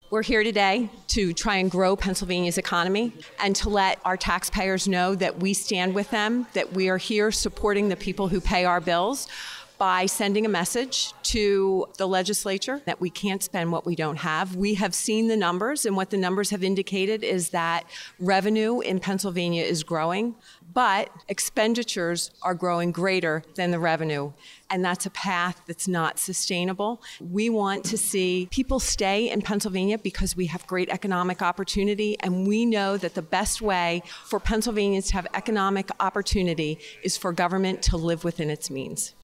We're here today to try and grow Pennsylvania's economy and to let our taxpayers know that we stand with them, that we are here supporting the people who pay our bills by sending a message to the legislature that we can't spend what we don't have. We have seen the numbers, and what the numbers have indicated is that revenue in Pennsylvania is growing, but expenditures are growing greater than the revenue. And that's a path that's not sustainable. We want to see people stay in Pennsylvania because we have great economic opportunity, and we know that the best way for Pennsylvanians to have economic opportunity is for government to live within its means.